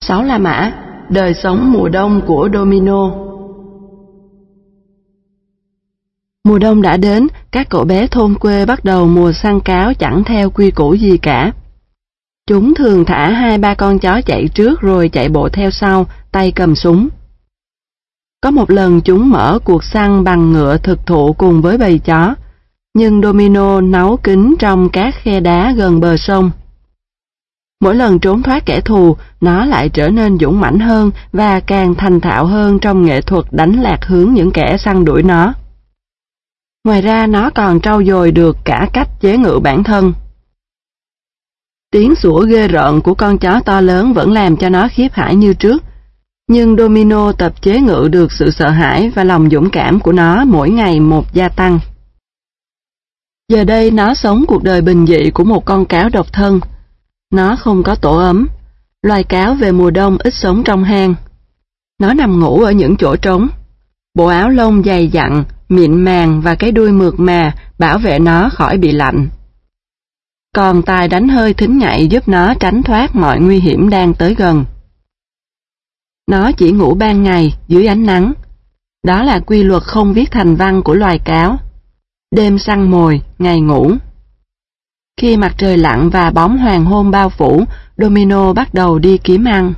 6 La Mã, đời sống mùa đông của Domino. Mùa đông đã đến, các cậu bé thôn quê bắt đầu mùa săn cáo chẳng theo quy củ gì cả. Chúng thường thả 2-3 con chó chạy trước rồi chạy bộ theo sau, tay cầm súng. Có một lần chúng mở cuộc săn bằng ngựa thực thụ cùng với bầy chó, nhưng Domino náu kín trong các khe đá gần bờ sông. Mỗi lần trốn thoát kẻ thù, nó lại trở nên dũng mãnh hơn và càng thành thạo hơn trong nghệ thuật đánh lạc hướng những kẻ săn đuổi nó. Ngoài ra nó còn trau dồi được cả cách chế ngự bản thân. Tiếng sủa ghê rợn của con chó to lớn vẫn làm cho nó khiếp hãi như trước, nhưng Domino tập chế ngự được sự sợ hãi và lòng dũng cảm của nó mỗi ngày một gia tăng. Giờ đây nó sống cuộc đời bình dị của một con cáo độc thân. Nó không có tổ ấm. Loài cáo về mùa đông ít sống trong hang. Nó nằm ngủ ở những chỗ trống. Bộ áo lông dày dặn, mịn màng và cái đuôi mượt mà bảo vệ nó khỏi bị lạnh. Còn tài đánh hơi thính nhạy giúp nó tránh thoát mọi nguy hiểm đang tới gần. Nó chỉ ngủ ban ngày dưới ánh nắng. Đó là quy luật không viết thành văn của loài cáo. Đêm săn mồi, ngày ngủ. Khi mặt trời lặn và bóng hoàng hôn bao phủ, Domino bắt đầu đi kiếm ăn.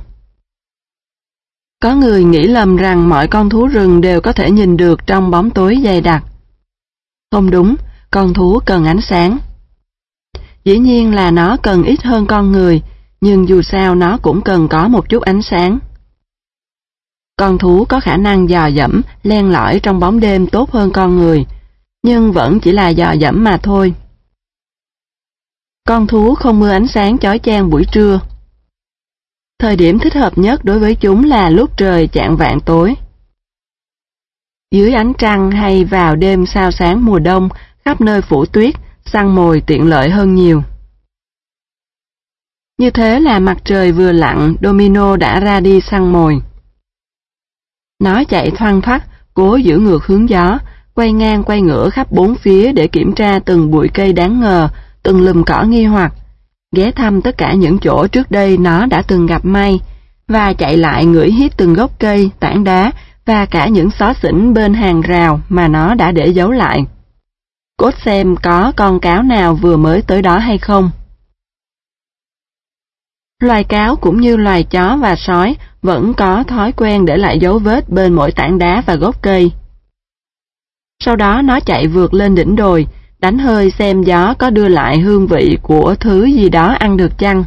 Có người nghĩ lầm rằng mọi con thú rừng đều có thể nhìn được trong bóng tối dày đặc. Không đúng, con thú cần ánh sáng. Dĩ nhiên là nó cần ít hơn con người, nhưng dù sao nó cũng cần có một chút ánh sáng. Con thú có khả năng dò dẫm, len lỏi trong bóng đêm tốt hơn con người, nhưng vẫn chỉ là dò dẫm mà thôi. Con thú không ưa ánh sáng chói chang buổi trưa. Thời điểm thích hợp nhất đối với chúng là lúc trời chạng vạng tối. Dưới ánh trăng hay vào đêm sao sáng mùa đông, khắp nơi phủ tuyết, săn mồi tiện lợi hơn nhiều. Như thế là mặt trời vừa lặn, Domino đã ra đi săn mồi. Nó chạy thoăn thoắt, cố giữ ngược hướng gió, quay ngang quay ngửa khắp bốn phía để kiểm tra từng bụi cây đáng ngờ, từng lùm cỏ nghi hoặc, ghé thăm tất cả những chỗ trước đây nó đã từng gặp may, và chạy lại ngửi hít từng gốc cây, tảng đá và cả những xó xỉnh bên hàng rào mà nó đã để giấu lại. Cốt xem có con cáo nào vừa mới tới đó hay không. Loài cáo cũng như loài chó và sói vẫn có thói quen để lại dấu vết bên mỗi tảng đá và gốc cây. Sau đó nó chạy vượt lên đỉnh đồi, đánh hơi xem gió có đưa lại hương vị của thứ gì đó ăn được chăng.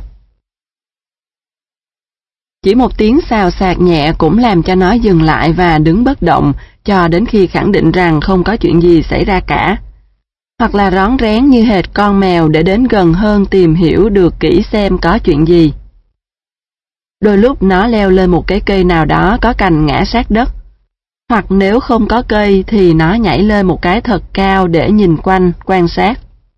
Chỉ một tiếng xào xạc nhẹ cũng làm cho nó dừng lại và đứng bất động cho đến khi khẳng định rằng không có chuyện gì xảy ra cả. Hoặc là rón rén như hệt con mèo để đến gần hơn tìm hiểu được kỹ xem có chuyện gì. Đôi lúc nó leo lên một cái cây nào đó có cành ngã sát đất. Hoặc nếu không có cây thì nó nhảy lên một cái thật cao để nhìn quanh, quan sát.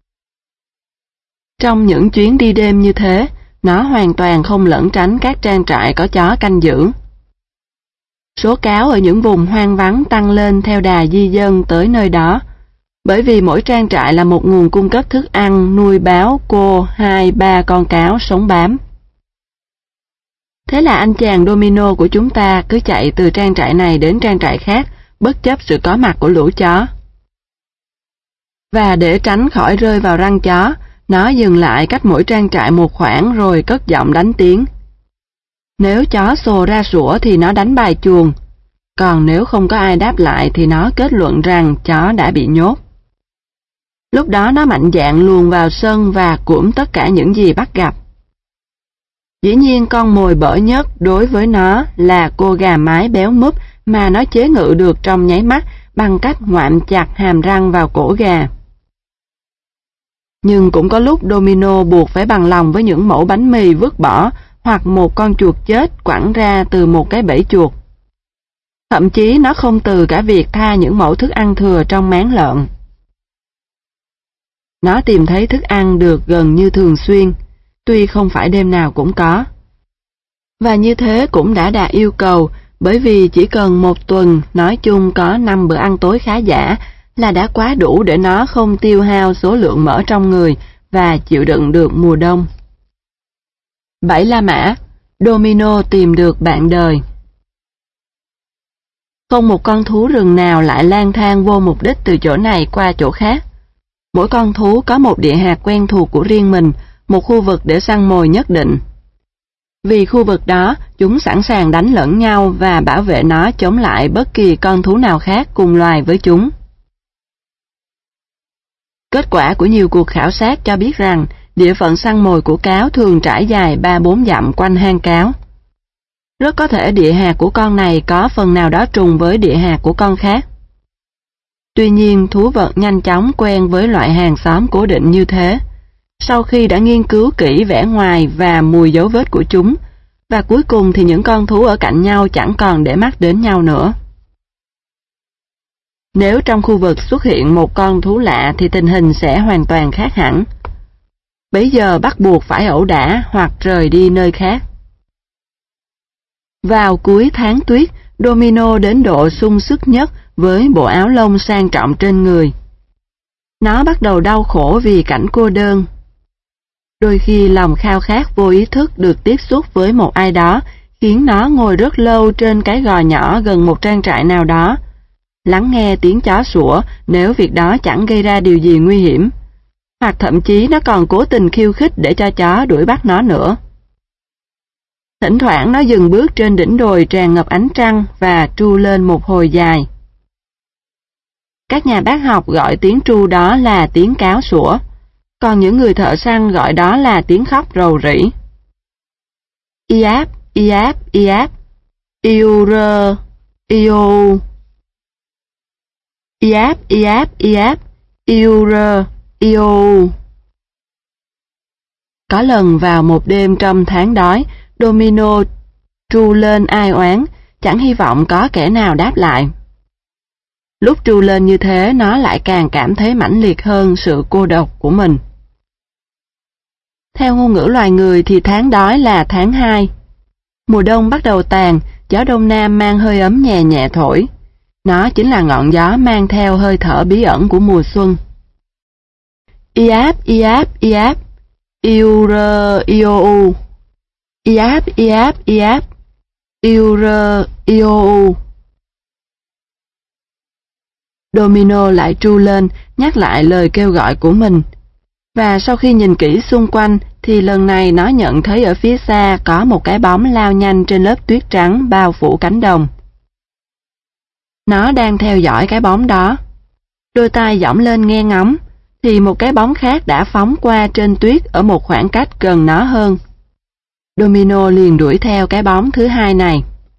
Trong những chuyến đi đêm như thế, nó hoàn toàn không lẩn tránh các trang trại có chó canh giữ. Số cáo ở những vùng hoang vắng tăng lên theo đà di dân tới nơi đó, bởi vì mỗi trang trại là một nguồn cung cấp thức ăn nuôi báo cô 2-3 con cáo sống bám. Thế là anh chàng Domino của chúng ta cứ chạy từ trang trại này đến trang trại khác, bất chấp sự có mặt của lũ chó. Và để tránh khỏi rơi vào răng chó, nó dừng lại cách mỗi trang trại một khoảng rồi cất giọng đánh tiếng. Nếu chó sồ ra sủa thì nó đánh bài chuồng, còn nếu không có ai đáp lại thì nó kết luận rằng chó đã bị nhốt. Lúc đó nó mạnh dạn luồn vào sân và củm tất cả những gì bắt gặp. Dĩ nhiên con mồi bở nhất đối với nó là cô gà mái béo múp mà nó chế ngự được trong nháy mắt bằng cách ngoạm chặt hàm răng vào cổ gà. Nhưng cũng có lúc Domino buộc phải bằng lòng với những mẩu bánh mì vứt bỏ hoặc một con chuột chết quẳng ra từ một cái bẫy chuột. Thậm chí nó không từ cả việc tha những mẩu thức ăn thừa trong máng lợn. Nó tìm thấy thức ăn được gần như thường xuyên, tuy không phải đêm nào cũng có. Và như thế cũng đã đạt yêu cầu, bởi vì chỉ cần một tuần nói chung có 5 bữa ăn tối khá giả là đã quá đủ để nó không tiêu hao số lượng mỡ trong người và chịu đựng được mùa đông. 7 La Mã, Domino tìm được bạn đời. Không một con thú rừng nào lại lang thang vô mục đích từ chỗ này qua chỗ khác. Mỗi con thú có một địa hạt quen thuộc của riêng mình, một khu vực để săn mồi nhất định. Vì khu vực đó, chúng sẵn sàng đánh lẫn nhau và bảo vệ nó chống lại bất kỳ con thú nào khác cùng loài với chúng. Kết quả của nhiều cuộc khảo sát cho biết rằng địa phận săn mồi của cáo thường trải dài 3-4 dặm quanh hang cáo. Rất có thể địa hạt của con này có phần nào đó trùng với địa hạt của con khác. Tuy nhiên, thú vật nhanh chóng quen với loại hàng xóm cố định như thế, sau khi đã nghiên cứu kỹ vẻ ngoài và mùi dấu vết của chúng, và cuối cùng thì những con thú ở cạnh nhau chẳng còn để mắt đến nhau nữa. Nếu trong khu vực xuất hiện một con thú lạ thì tình hình sẽ hoàn toàn khác hẳn. Bấy giờ bắt buộc phải ẩu đả hoặc rời đi nơi khác. Vào cuối tháng tuyết, Domino đến độ sung sức nhất với bộ áo lông sang trọng trên người. Nó bắt đầu đau khổ vì cảnh cô đơn. Đôi khi lòng khao khát vô ý thức được tiếp xúc với một ai đó khiến nó ngồi rất lâu trên cái gò nhỏ gần một trang trại nào đó, lắng nghe tiếng chó sủa nếu việc đó chẳng gây ra điều gì nguy hiểm, hoặc thậm chí nó còn cố tình khiêu khích để cho chó đuổi bắt nó nữa. Thỉnh thoảng nó dừng bước trên đỉnh đồi tràn ngập ánh trăng và tru lên một hồi dài. Các nhà bác học gọi tiếng tru đó là tiếng cáo sủa, còn những người thợ săn gọi đó là tiếng khóc rầu rĩ. Iáp, iáp, iáp, iu-rơ, iou. Iáp, iáp, iáp, iu-rơ, iou. Có lần vào một đêm trong tháng đói, Domino tru lên ai oán, chẳng hy vọng có kẻ nào đáp lại. Lúc tru lên như thế, nó lại càng cảm thấy mãnh liệt hơn sự cô độc của mình. Theo ngôn ngữ loài người thì tháng đói là tháng 2. Mùa đông bắt đầu tàn, gió đông nam mang hơi ấm nhẹ nhẹ thổi. Nó chính là ngọn gió mang theo hơi thở bí ẩn của mùa xuân. Iáp, iáp, iáp, iu-rơ, iou. Iáp, iáp, iáp, iu-rơ, iou. Domino lại tru lên, nhắc lại lời kêu gọi của mình. Và sau khi nhìn kỹ xung quanh, thì lần này nó nhận thấy ở phía xa có một cái bóng lao nhanh trên lớp tuyết trắng bao phủ cánh đồng. Nó đang theo dõi cái bóng đó. Đôi tai dõng lên nghe ngóng, thì một cái bóng khác đã phóng qua trên tuyết ở một khoảng cách gần nó hơn. Domino liền đuổi theo cái bóng thứ hai này.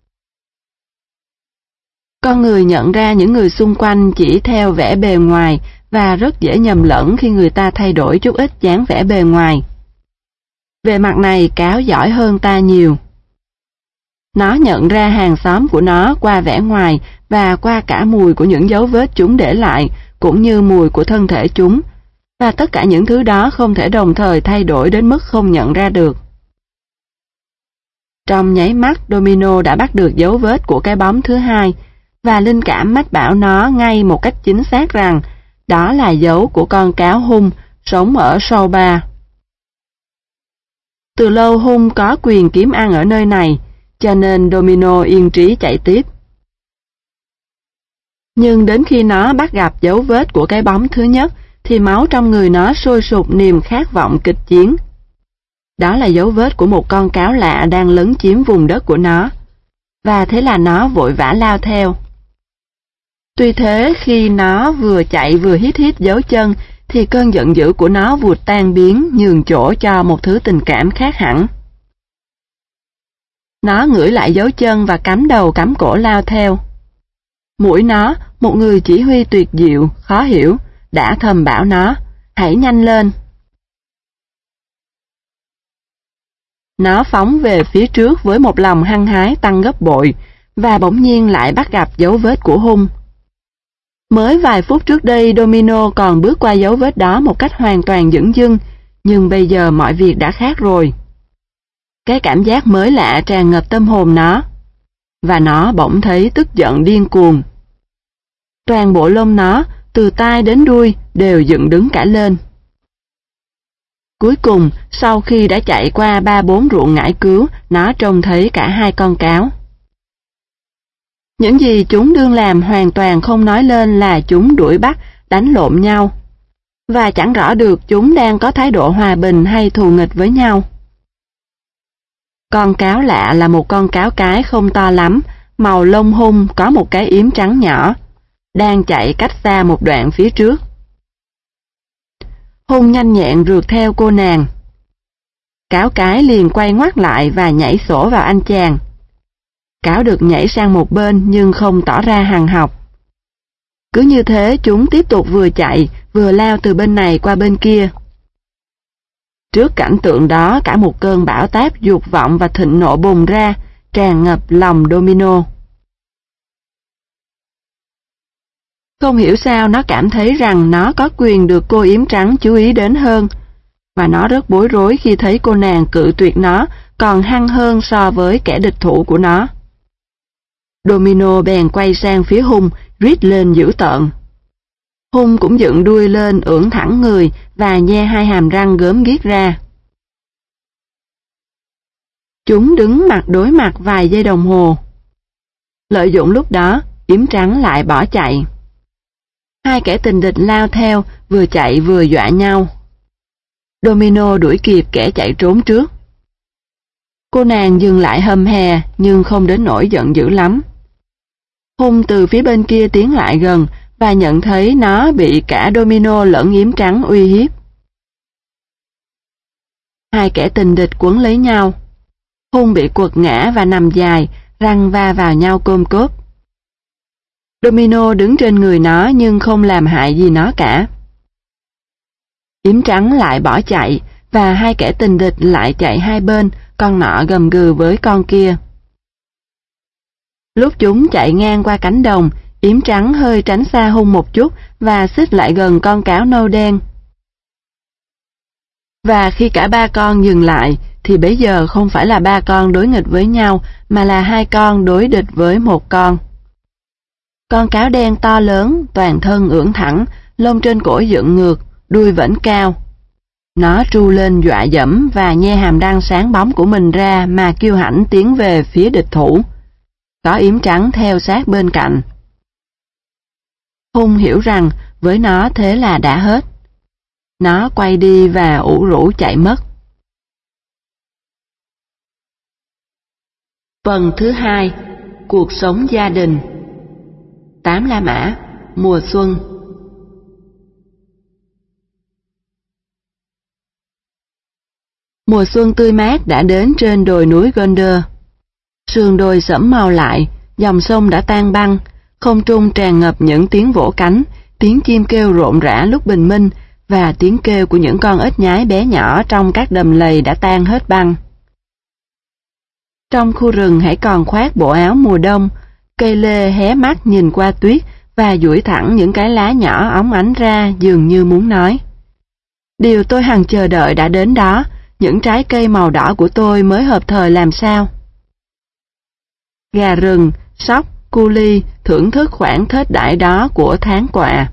Con người nhận ra những người xung quanh chỉ theo vẻ bề ngoài và rất dễ nhầm lẫn khi người ta thay đổi chút ít dáng vẻ bề ngoài. Về mặt này, cáo giỏi hơn ta nhiều. Nó nhận ra hàng xóm của nó qua vẻ ngoài và qua cả mùi của những dấu vết chúng để lại, cũng như mùi của thân thể chúng, và tất cả những thứ đó không thể đồng thời thay đổi đến mức không nhận ra được. Trong nháy mắt, Domino đã bắt được dấu vết của cái bóng thứ hai, và linh cảm mách bảo nó ngay một cách chính xác rằng đó là dấu của con cáo hung sống ở Souba. Từ lâu hung có quyền kiếm ăn ở nơi này, cho nên Domino yên trí chạy tiếp. Nhưng đến khi nó bắt gặp dấu vết của cái bóng thứ nhất, thì máu trong người nó sôi sục niềm khát vọng kịch chiến. Đó là dấu vết của một con cáo lạ đang lấn chiếm vùng đất của nó, và thế là nó vội vã lao theo. Tuy thế, khi nó vừa chạy vừa hít hít dấu chân, thì cơn giận dữ của nó vụt tan biến, nhường chỗ cho một thứ tình cảm khác hẳn. Nó ngửi lại dấu chân và cắm đầu cắm cổ lao theo. Mũi nó, một người chỉ huy tuyệt diệu, khó hiểu, đã thầm bảo nó, hãy nhanh lên. Nó phóng về phía trước với một lòng hăng hái tăng gấp bội, và bỗng nhiên lại bắt gặp dấu vết của hung. Mới vài phút trước đây, Domino còn bước qua dấu vết đó một cách hoàn toàn dửng dưng, nhưng bây giờ mọi việc đã khác rồi. Cái cảm giác mới lạ tràn ngập tâm hồn nó, và nó bỗng thấy tức giận điên cuồng. Toàn bộ lông nó, từ tai đến đuôi, đều dựng đứng cả lên. Cuối cùng, sau khi đã chạy qua 3-4 ruộng ngải cứu, nó trông thấy cả hai con cáo. Những gì chúng đương làm hoàn toàn không nói lên là chúng đuổi bắt, đánh lộn nhau. Và chẳng rõ được chúng đang có thái độ hòa bình hay thù nghịch với nhau. Con cáo lạ là một con cáo cái không to lắm, màu lông hung, có một cái yếm trắng nhỏ, đang chạy cách xa một đoạn phía trước. Hung nhanh nhẹn rượt theo cô nàng. Cáo cái liền quay ngoắt lại và nhảy sổ vào anh chàng. Cáo được nhảy sang một bên nhưng không tỏ ra hằn học. Cứ như thế chúng tiếp tục vừa chạy, vừa lao từ bên này qua bên kia. Trước cảnh tượng đó, cả một cơn bão táp dục vọng và thịnh nộ bùng ra, tràn ngập lòng Domino. Không hiểu sao nó cảm thấy rằng nó có quyền được cô yếm trắng chú ý đến hơn, và nó rất bối rối khi thấy cô nàng cự tuyệt nó còn hăng hơn so với kẻ địch thủ của nó. Domino bèn quay sang phía Hung, rít lên dữ tợn. Hung cũng dựng đuôi lên ưỡn thẳng người và nhe hai hàm răng gớm ghiếc ra. Chúng đứng mặt đối mặt vài giây đồng hồ. Lợi dụng lúc đó, yếm trắng lại bỏ chạy. Hai kẻ tình địch lao theo, vừa chạy vừa dọa nhau. Domino đuổi kịp kẻ chạy trốn trước. Cô nàng dừng lại hầm hè nhưng không đến nỗi giận dữ lắm. Hung từ phía bên kia tiến lại gần và nhận thấy nó bị cả Domino lẫn yếm trắng uy hiếp. Hai kẻ tình địch quấn lấy nhau. Hung bị quật ngã và nằm dài, răng va vào nhau côm cốp. Domino đứng trên người nó nhưng không làm hại gì nó cả. Yếm trắng lại bỏ chạy và hai kẻ tình địch lại chạy hai bên, con nọ gầm gừ với con kia. Lúc chúng chạy ngang qua cánh đồng, yếm trắng hơi tránh xa Hung một chút và xích lại gần con cáo nâu đen. Và khi cả ba con dừng lại, thì bấy giờ không phải là ba con đối nghịch với nhau, mà là hai con đối địch với một con. Con cáo đen to lớn, toàn thân ưỡn thẳng, lông trên cổ dựng ngược, đuôi vẫn cao. Nó tru lên dọa dẫm và nhe hàm răng sáng bóng của mình ra mà kiêu hãnh tiến về phía địch thủ. Có yếm trắng theo sát bên cạnh. Hung hiểu rằng với nó thế là đã hết. Nó quay đi và ủ rũ chạy mất. Phần thứ 2. Cuộc sống gia đình. 8 La Mã, mùa xuân. Mùa xuân tươi mát đã đến trên đồi núi Gondor. Sườn đồi sẫm màu lại, dòng sông đã tan băng, không trung tràn ngập những tiếng vỗ cánh, tiếng chim kêu rộn rã lúc bình minh và tiếng kêu của những con ếch nhái bé nhỏ trong các đầm lầy đã tan hết băng. Trong khu rừng hãy còn khoác bộ áo mùa đông, cây lê hé mắt nhìn qua tuyết và duỗi thẳng những cái lá nhỏ óng ánh ra dường như muốn nói. Điều tôi hằng chờ đợi đã đến đó, những trái cây màu đỏ của tôi mới hợp thời làm sao. Gà rừng, sóc, cu li thưởng thức khoảng thết đãi đó của tháng quạ.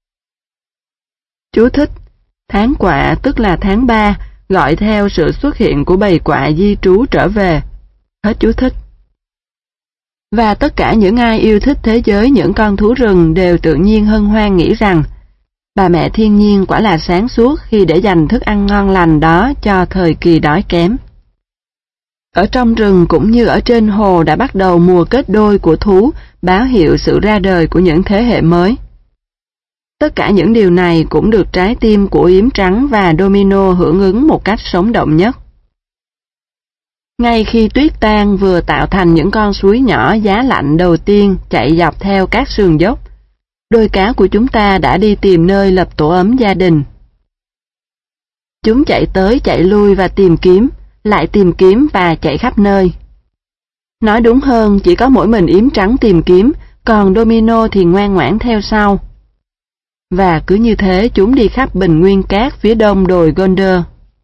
Chú thích: tháng quạ tức là tháng 3, gọi theo sự xuất hiện của bầy quạ di trú trở về. Hết chú thích. Và tất cả những ai yêu thích thế giới những con thú rừng đều tự nhiên hân hoan nghĩ rằng bà mẹ thiên nhiên quả là sáng suốt khi để dành thức ăn ngon lành đó cho thời kỳ đói kém. Ở trong rừng cũng như ở trên hồ đã bắt đầu mùa kết đôi của thú, báo hiệu sự ra đời của những thế hệ mới. Tất cả những điều này cũng được trái tim của yếm trắng và Domino hưởng ứng một cách sống động nhất. Ngay khi tuyết tan vừa tạo thành những con suối nhỏ giá lạnh đầu tiên chạy dọc theo các sườn dốc, đôi cáo của chúng ta đã đi tìm nơi lập tổ ấm gia đình. Chúng chạy tới chạy lui và tìm kiếm, lại tìm kiếm và chạy khắp nơi. Nói đúng hơn, chỉ có mỗi mình yếm trắng tìm kiếm, còn Domino thì ngoan ngoãn theo sau. Và cứ như thế chúng đi khắp bình nguyên cát phía đông đồi Gondor.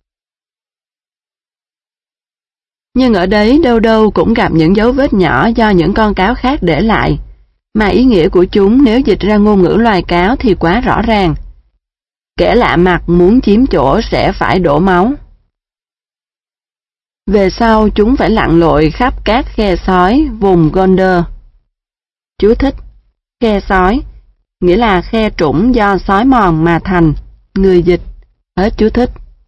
Nhưng ở đấy đâu đâu cũng gặp những dấu vết nhỏ do những con cáo khác để lại, mà ý nghĩa của chúng nếu dịch ra ngôn ngữ loài cáo thì quá rõ ràng. Kẻ lạ mặt muốn chiếm chỗ sẽ phải đổ máu. Về sau chúng phải lặn lội khắp các khe sói vùng Gondor. Chú thích: khe sói, nghĩa là khe trũng do sói mòn mà thành. Người dịch. Hết chú thích.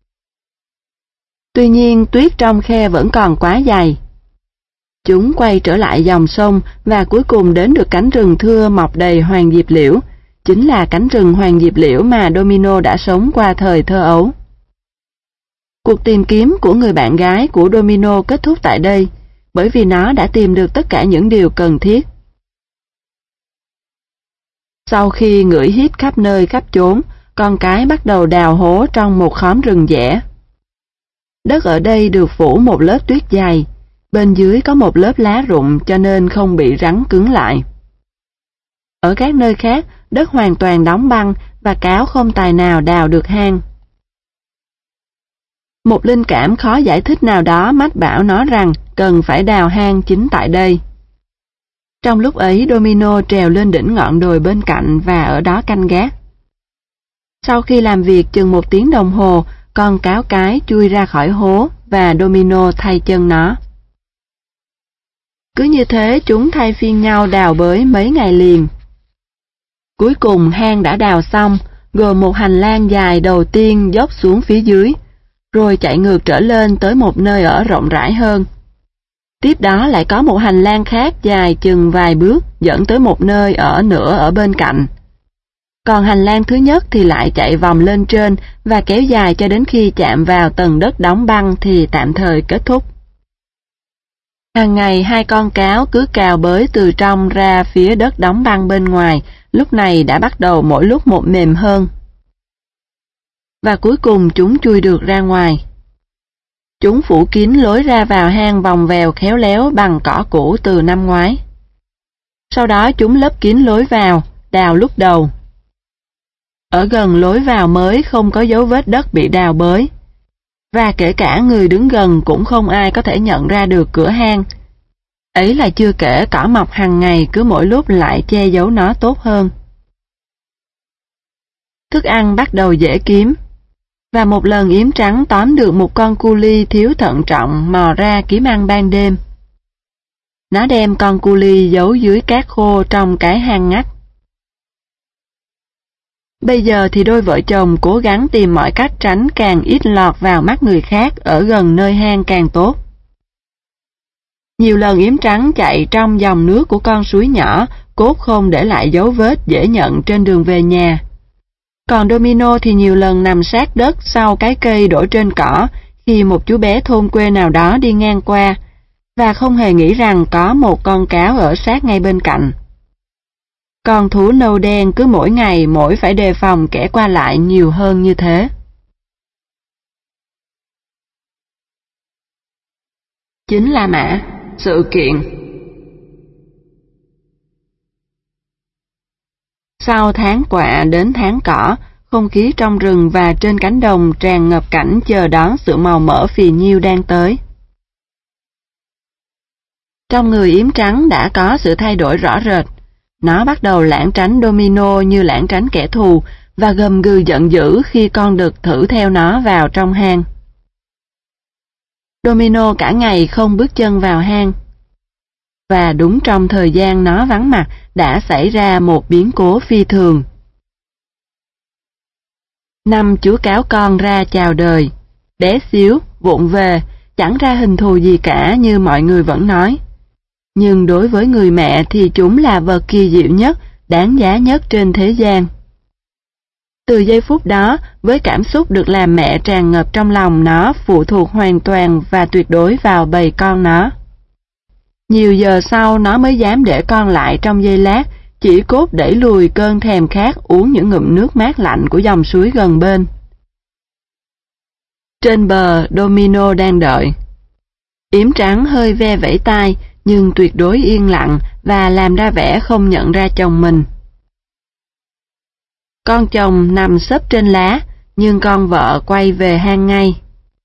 Tuy nhiên tuyết trong khe vẫn còn quá dày. Chúng quay trở lại dòng sông và cuối cùng đến được cánh rừng thưa mọc đầy hoàng diệp liễu, chính là cánh rừng hoàng diệp liễu mà Domino đã sống qua thời thơ ấu. Cuộc tìm kiếm của người bạn gái của Domino kết thúc tại đây, bởi vì nó đã tìm được tất cả những điều cần thiết. Sau khi ngửi hít khắp nơi khắp chốn, con cái bắt đầu đào hố trong một khóm rừng dẻ. Đất ở đây được phủ một lớp tuyết dày, bên dưới có một lớp lá rụng cho nên không bị rắn cứng lại. Ở các nơi khác, đất hoàn toàn đóng băng và cáo không tài nào đào được hang. Một linh cảm khó giải thích nào đó mách bảo nó rằng cần phải đào hang chính tại đây. Trong lúc ấy, Domino trèo lên đỉnh ngọn đồi bên cạnh và ở đó canh gác. Sau khi làm việc chừng 1 tiếng đồng hồ, con cáo cái chui ra khỏi hố và Domino thay chân nó. Cứ như thế chúng thay phiên nhau đào bới mấy ngày liền. Cuối cùng hang đã đào xong, gồm một hành lang dài đầu tiên dốc xuống phía dưới, rồi chạy ngược trở lên tới một nơi ở rộng rãi hơn. Tiếp đó lại có một hành lang khác dài chừng vài bước dẫn tới một nơi ở nữa ở bên cạnh. Còn hành lang thứ nhất thì lại chạy vòng lên trên và kéo dài cho đến khi chạm vào tầng đất đóng băng thì tạm thời kết thúc. Hàng ngày hai con cáo cứ cào bới từ trong ra phía đất đóng băng bên ngoài, lúc này đã bắt đầu mỗi lúc một mềm hơn. Và cuối cùng chúng chui được ra ngoài. Chúng phủ kín lối ra vào hang vòng vèo khéo léo bằng cỏ cũ từ năm ngoái. Sau đó chúng lấp kín lối vào, đào lúc đầu. Ở gần lối vào mới không có dấu vết đất bị đào bới, và kể cả người đứng gần cũng không ai có thể nhận ra được cửa hang. Ấy là chưa kể cỏ mọc hàng ngày cứ mỗi lúc lại che giấu nó tốt hơn. Thức ăn bắt đầu dễ kiếm, và một lần yếm trắng tóm được một con cu li thiếu thận trọng mò ra kiếm ăn ban đêm. Nó đem con cu li giấu dưới cát khô trong cái hang ngách. Bây giờ thì đôi vợ chồng cố gắng tìm mọi cách tránh càng ít lọt vào mắt người khác ở gần nơi hang càng tốt. Nhiều lần yếm trắng chạy trong dòng nước của con suối nhỏ, cốt không để lại dấu vết dễ nhận trên đường về nhà. Còn Domino thì nhiều lần nằm sát đất sau cái cây đổ trên cỏ khi một chú bé thôn quê nào đó đi ngang qua, và không hề nghĩ rằng có một con cáo ở sát ngay bên cạnh. Con thú nâu đen cứ mỗi ngày mỗi phải đề phòng kẻ qua lại nhiều hơn như thế. Chính là mã, sự kiện. Sau tháng quạ đến tháng cỏ, không khí trong rừng và trên cánh đồng tràn ngập cảnh chờ đón sự màu mỡ phì nhiêu đang tới. Trong người yếm trắng đã có sự thay đổi rõ rệt. Nó bắt đầu lảng tránh Domino như lảng tránh kẻ thù và gầm gừ giận dữ khi con đực thử theo nó vào trong hang. Domino cả ngày không bước chân vào hang. Và đúng trong thời gian nó vắng mặt đã xảy ra một biến cố phi thường. 5 chú cáo con ra chào đời, bé xíu, vụng về, chẳng ra hình thù gì cả như mọi người vẫn nói. Nhưng đối với người mẹ thì chúng là vật kỳ diệu nhất, đáng giá nhất trên thế gian. Từ giây phút đó, với cảm xúc được làm mẹ tràn ngập trong lòng nó phụ thuộc hoàn toàn và tuyệt đối vào bầy con nó. Nhiều giờ sau nó mới dám để con lại trong giây lát, chỉ cốt đẩy lùi cơn thèm khát uống những ngụm nước mát lạnh của dòng suối gần bên. Trên bờ, Domino đang đợi. Yếm trắng hơi ve vẫy tai, nhưng tuyệt đối yên lặng và làm ra vẻ không nhận ra chồng mình. Con chồng nằm xấp trên lá, nhưng con vợ quay về hang ngay.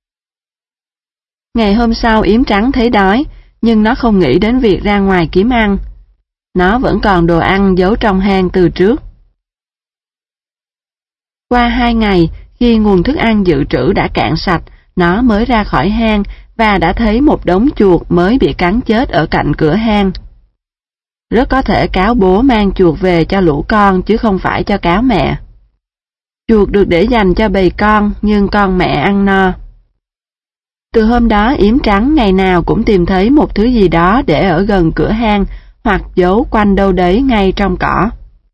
Ngày hôm sau yếm trắng thấy đói, nhưng nó không nghĩ đến việc ra ngoài kiếm ăn. Nó vẫn còn đồ ăn giấu trong hang từ trước. Qua 2 ngày, khi nguồn thức ăn dự trữ đã cạn sạch, nó mới ra khỏi hang và đã thấy một đống chuột mới bị cắn chết ở cạnh cửa hang. Rất có thể cáo bố mang chuột về cho lũ con chứ không phải cho cáo mẹ. Chuột được để dành cho bầy con, nhưng con mẹ ăn no. Từ hôm đó, yếm trắng ngày nào cũng tìm thấy một thứ gì đó để ở gần cửa hang hoặc giấu quanh đâu đấy ngay trong cỏ.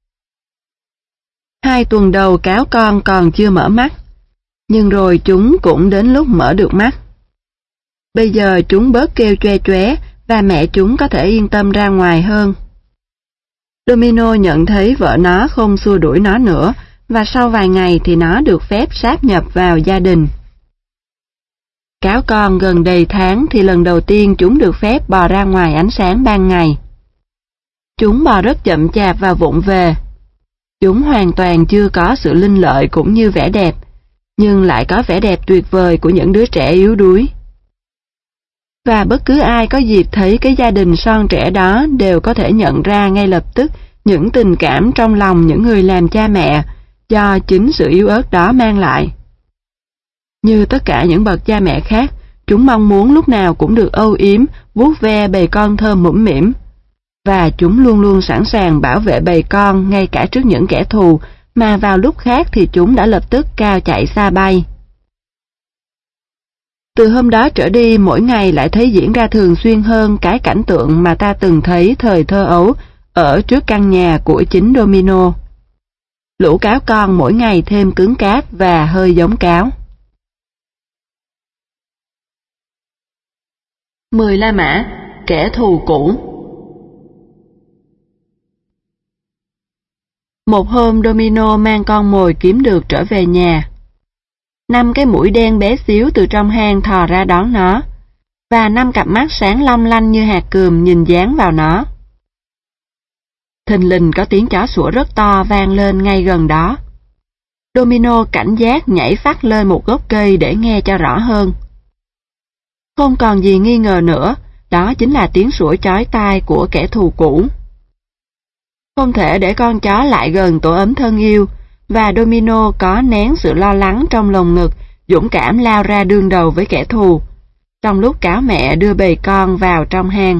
2 tuần đầu cáo con còn chưa mở mắt, nhưng rồi chúng cũng đến lúc mở được mắt. Bây giờ chúng bớt kêu choe choé và mẹ chúng có thể yên tâm ra ngoài hơn. Domino nhận thấy vợ nó không xua đuổi nó nữa, và sau vài ngày thì nó được phép sáp nhập vào gia đình. Cáo con gần đầy tháng thì lần đầu tiên chúng được phép bò ra ngoài ánh sáng ban ngày. Chúng bò rất chậm chạp và vụng về. Chúng hoàn toàn chưa có sự linh lợi cũng như vẻ đẹp, nhưng lại có vẻ đẹp tuyệt vời của những đứa trẻ yếu đuối. Và bất cứ ai có dịp thấy cái gia đình son trẻ đó đều có thể nhận ra ngay lập tức những tình cảm trong lòng những người làm cha mẹ do chính sự yếu ớt đó mang lại. Như tất cả những bậc cha mẹ khác, chúng mong muốn lúc nào cũng được âu yếm, vuốt ve bầy con thơm mũm mĩm. Và chúng luôn luôn sẵn sàng bảo vệ bầy con ngay cả trước những kẻ thù mà vào lúc khác thì chúng đã lập tức cao chạy xa bay. Từ hôm đó trở đi, mỗi ngày lại thấy diễn ra thường xuyên hơn cái cảnh tượng mà ta từng thấy thời thơ ấu ở trước căn nhà của chính Domino. Lũ cáo con mỗi ngày thêm cứng cáp và hơi giống cáo. 10 La Mã, kẻ thù cũ. Một hôm Domino mang con mồi kiếm được trở về nhà. 5 cái mũi đen bé xíu từ trong hang thò ra đón nó, và 5 cặp mắt sáng long lanh như hạt cườm nhìn dán vào nó. Thình lình có tiếng chó sủa rất to vang lên ngay gần đó. Domino cảnh giác nhảy phắt lên một gốc cây để nghe cho rõ hơn. Không còn gì nghi ngờ nữa, đó chính là tiếng sủa chói tai của kẻ thù cũ. Không thể để con chó lại gần tổ ấm thân yêu, và Domino có nén sự lo lắng trong lồng ngực, dũng cảm lao ra đương đầu với kẻ thù, trong lúc cáo mẹ đưa bầy con vào trong hang.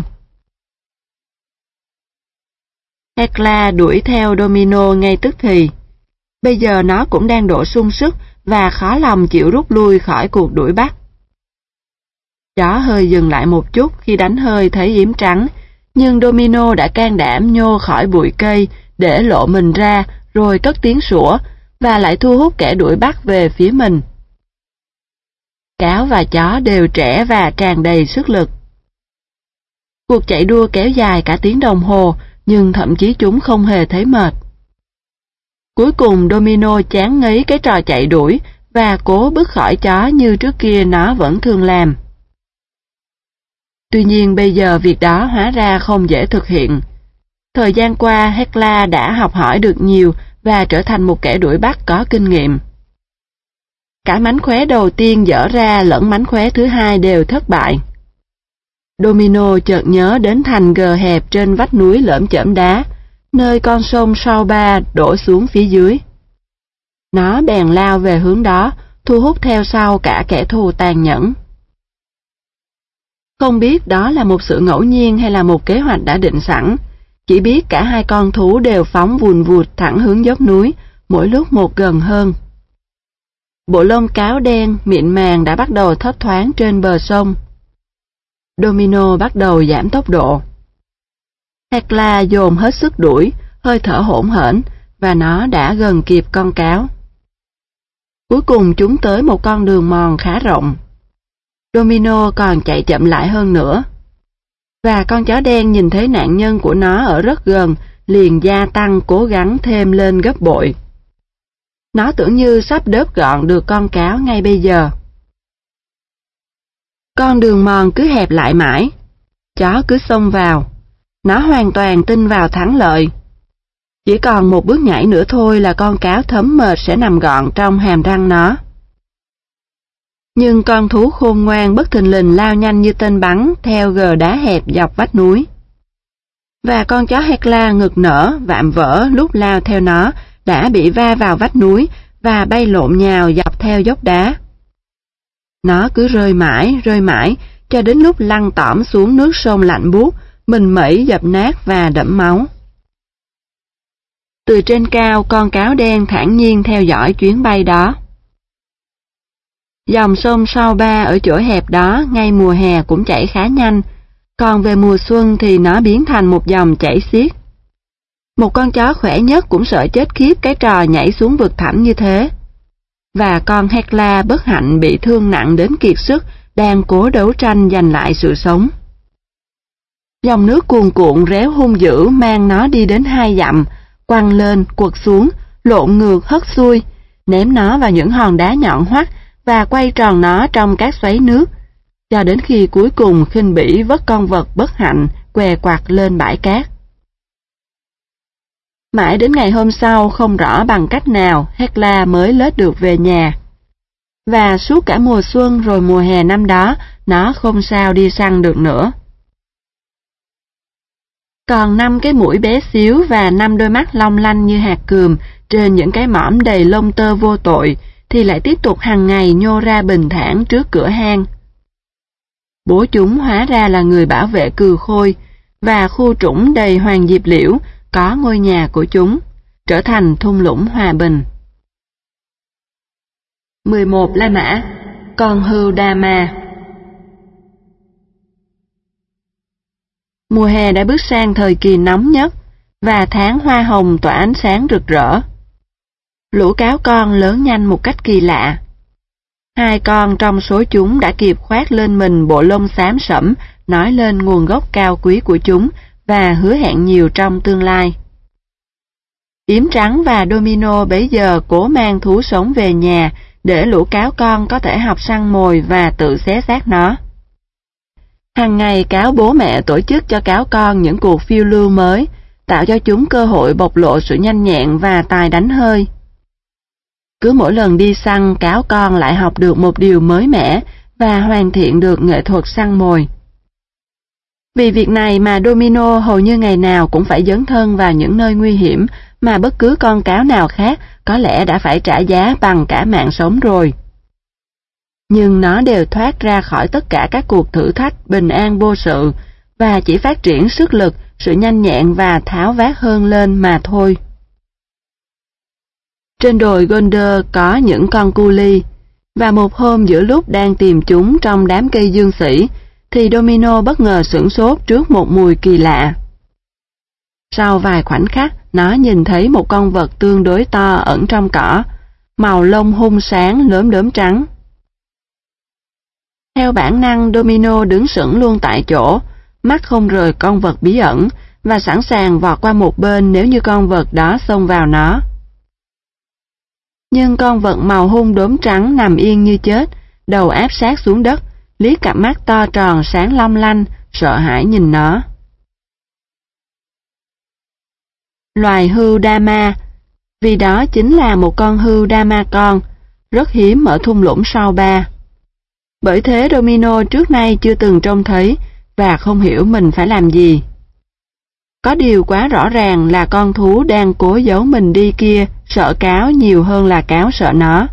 Hecla đuổi theo Domino ngay tức thì. Bây giờ nó cũng đang đổ sung sức và khó lòng chịu rút lui khỏi cuộc đuổi bắt. Chó hơi dừng lại một chút khi đánh hơi thấy yếm trắng, nhưng Domino đã can đảm nhô khỏi bụi cây để lộ mình ra rồi cất tiếng sủa và lại thu hút kẻ đuổi bắt về phía mình. Cáo và chó đều trẻ và tràn đầy sức lực. Cuộc chạy đua kéo dài cả tiếng đồng hồ, nhưng thậm chí chúng không hề thấy mệt. Cuối cùng Domino chán ngấy cái trò chạy đuổi và cố bước khỏi chó như trước kia nó vẫn thường làm. Tuy nhiên bây giờ việc đó hóa ra không dễ thực hiện. Thời gian qua Hecla đã học hỏi được nhiều và trở thành một kẻ đuổi bắt có kinh nghiệm. Cả mánh khóe đầu tiên dở ra lẫn mánh khóe thứ hai đều thất bại. Domino chợt nhớ đến thành gờ hẹp trên vách núi lởm chởm đá, nơi con sông Sauba đổ xuống phía dưới. Nó bèn lao về hướng đó, thu hút theo sau cả kẻ thù tàn nhẫn. Không biết đó là một sự ngẫu nhiên hay là một kế hoạch đã định sẵn, chỉ biết cả hai con thú đều phóng vùn vụt thẳng hướng dốc núi, mỗi lúc một gần hơn. Bộ lông cáo đen, mịn màng đã bắt đầu thấp thoáng trên bờ sông. Domino bắt đầu giảm tốc độ. Hecla dồn hết sức đuổi, hơi thở hổn hển, và nó đã gần kịp con cáo. Cuối cùng chúng tới một con đường mòn khá rộng. Domino còn chạy chậm lại hơn nữa. Và con chó đen nhìn thấy nạn nhân của nó ở rất gần, liền gia tăng cố gắng thêm lên gấp bội. Nó tưởng như sắp đớp gọn được con cáo ngay bây giờ. Con đường mòn cứ hẹp lại mãi. Chó cứ xông vào. Nó hoàn toàn tin vào thắng lợi. Chỉ còn một bước nhảy nữa thôi là con cáo thấm mệt sẽ nằm gọn trong hàm răng nó. Nhưng con thú khôn ngoan bất thình lình lao nhanh như tên bắn theo gờ đá hẹp dọc vách núi. Và con chó Hecla ngực nở, vạm vỡ lúc lao theo nó, đã bị va vào vách núi và bay lộn nhào dọc theo dốc đá. Nó cứ rơi mãi, cho đến lúc lăn tỏm xuống nước sông lạnh buốt, mình mẩy dập nát và đẫm máu. Từ trên cao, con cáo đen thản nhiên theo dõi chuyến bay đó. Dòng sông Sao Ba ở chỗ hẹp đó ngay mùa hè cũng chảy khá nhanh, còn về mùa xuân thì nó biến thành một dòng chảy xiết. Một con chó khỏe nhất cũng sợ chết khiếp cái trò nhảy xuống vực thẳm như thế. Và con Hekla bất hạnh bị thương nặng đến kiệt sức, đang cố đấu tranh giành lại sự sống. Dòng nước cuồn cuộn réo hung dữ mang nó đi đến 2 dặm, quăng lên, quật xuống, lộn ngược hất xuôi, ném nó vào những hòn đá nhọn hoắt và quay tròn nó trong các xoáy nước, cho đến khi cuối cùng khinh bỉ vất con vật bất hạnh què quặt lên bãi cát. Mãi đến ngày hôm sau, không rõ bằng cách nào, Hekla mới lết được về nhà. Và suốt cả mùa xuân rồi mùa hè năm đó, nó không sao đi săn được nữa. Còn 5 cái mũi bé xíu và 5 đôi mắt long lanh như hạt cườm trên những cái mỏm đầy lông tơ vô tội thì lại tiếp tục hàng ngày nhô ra bình thản trước cửa hang. Bố chúng hóa ra là người bảo vệ cừ khôi, và khu trũng đầy hoàng diệp liễu có ngôi nhà của chúng, trở thành thung lũng hòa bình. 11. La Mã, con hươu Dama. Mùa hè đã bước sang thời kỳ nóng nhất, và tháng hoa hồng tỏa ánh sáng rực rỡ. Lũ cáo con lớn nhanh một cách kỳ lạ. 2 con trong số chúng đã kịp khoác lên mình bộ lông xám sẫm, nói lên nguồn gốc cao quý của chúng và hứa hẹn nhiều trong tương lai. Yếm Trắng và Domino bấy giờ cố mang thú sống về nhà để lũ cáo con có thể học săn mồi và tự xé xác nó. Hàng ngày cáo bố mẹ tổ chức cho cáo con những cuộc phiêu lưu mới, tạo cho chúng cơ hội bộc lộ sự nhanh nhẹn và tài đánh hơi. Cứ mỗi lần đi săn, cáo con lại học được một điều mới mẻ và hoàn thiện được nghệ thuật săn mồi. Vì việc này mà Domino hầu như ngày nào cũng phải dấn thân vào những nơi nguy hiểm mà bất cứ con cáo nào khác có lẽ đã phải trả giá bằng cả mạng sống rồi. Nhưng nó đều thoát ra khỏi tất cả các cuộc thử thách bình an vô sự và chỉ phát triển sức lực, sự nhanh nhẹn và tháo vát hơn lên mà thôi. Trên đồi Golder có những con cu li, và một hôm giữa lúc đang tìm chúng trong đám cây dương sỉ, thì Domino bất ngờ sửng sốt trước một mùi kỳ lạ. Sau vài khoảnh khắc, nó nhìn thấy một con vật tương đối to ẩn trong cỏ, màu lông hung sáng lốm đốm trắng. Theo bản năng, Domino đứng sững luôn tại chỗ, mắt không rời con vật bí ẩn, và sẵn sàng vọt qua một bên nếu như con vật đó xông vào nó. Nhưng con vật màu hung đốm trắng nằm yên như chết, đầu áp sát xuống đất, liếc cặp mắt to tròn sáng long lanh, sợ hãi nhìn nó. Loài hươu Dama, vì đó chính là một con hươu Dama con, rất hiếm ở thung lũng Sao Ba. Bởi thế Domino trước nay chưa từng trông thấy và không hiểu mình phải làm gì. Có điều quá rõ ràng là con thú đang cố giấu mình đi kia sợ cáo nhiều hơn là cáo sợ nó.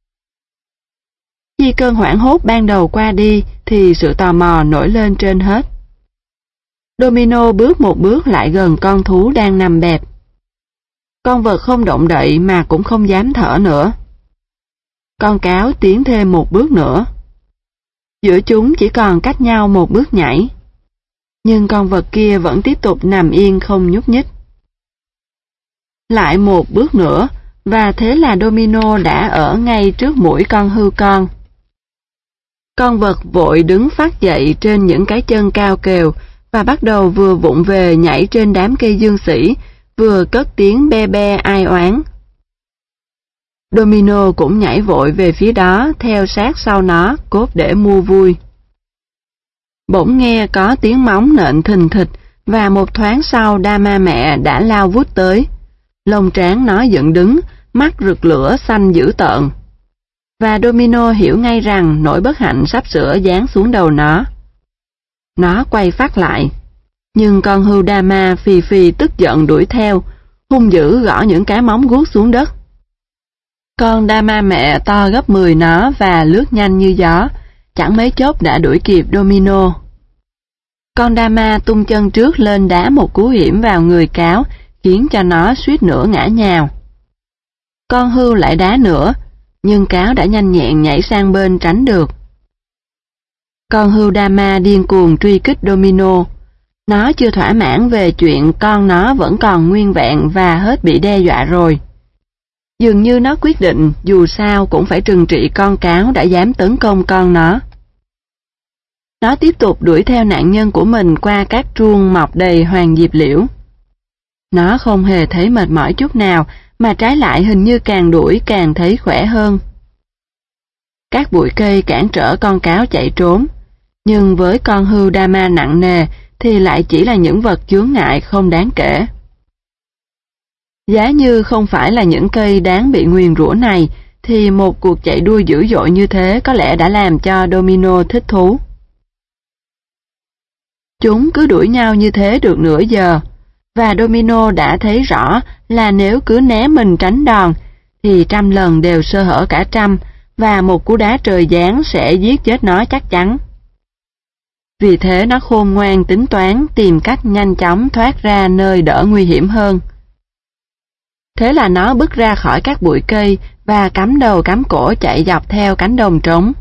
Khi cơn hoảng hốt ban đầu qua đi thì sự tò mò nổi lên trên hết. Domino bước một bước lại gần con thú đang nằm bẹp. Con vật không động đậy mà cũng không dám thở nữa. Con cáo tiến thêm một bước nữa. Giữa chúng chỉ còn cách nhau một bước nhảy. Nhưng con vật kia vẫn tiếp tục nằm yên không nhúc nhích. Lại một bước nữa, và thế là Domino đã ở ngay trước mũi con hươu con. Con vật vội đứng phắt dậy trên những cái chân cao kèo và bắt đầu vừa vụng về nhảy trên đám cây dương sỉ, vừa cất tiếng be be ai oán. Domino cũng nhảy vội về phía đó, theo sát sau nó, cốt để mua vui. Bỗng nghe có tiếng móng nện thình thịch, và một thoáng sau Dama mẹ đã lao vút tới. Lông trán nó dựng đứng, mắt rực lửa xanh dữ tợn. Và Domino hiểu ngay rằng nỗi bất hạnh sắp sửa giáng xuống đầu nó. Nó quay phát lại, nhưng con hươu Dama phì phì tức giận đuổi theo, hung dữ gõ những cái móng guốc xuống đất. Con Dama mẹ to gấp 10 nó và lướt nhanh như gió, chẳng mấy chốc đã đuổi kịp Domino. Con Dama tung chân trước lên đá một cú hiểm vào người cáo, khiến cho nó suýt nữa ngã nhào. Con hươu lại đá nữa, nhưng cáo đã nhanh nhẹn nhảy sang bên tránh được. Con hươu Dama điên cuồng truy kích Domino. Nó chưa thỏa mãn về chuyện con nó vẫn còn nguyên vẹn và hết bị đe dọa rồi. Dường như nó quyết định dù sao cũng phải trừng trị con cáo đã dám tấn công con nó. Nó tiếp tục đuổi theo nạn nhân của mình qua các truông mọc đầy hoàng diệp liễu. Nó không hề thấy mệt mỏi chút nào, mà trái lại hình như càng đuổi càng thấy khỏe hơn. Các bụi cây cản trở con cáo chạy trốn, nhưng với con hươu Dama nặng nề thì lại chỉ là những vật chướng ngại không đáng kể. Giá như không phải là những cây đáng bị nguyền rủa này, thì một cuộc chạy đua dữ dội như thế có lẽ đã làm cho Domino thích thú. Chúng cứ đuổi nhau như thế được nửa giờ, và Domino đã thấy rõ là nếu cứ né mình tránh đòn, thì 100 lần đều sơ hở cả 100, và một cú đá trời giáng sẽ giết chết nó chắc chắn. Vì thế nó khôn ngoan tính toán tìm cách nhanh chóng thoát ra nơi đỡ nguy hiểm hơn. Thế là nó bước ra khỏi các bụi cây và cắm đầu cắm cổ chạy dọc theo cánh đồng trống.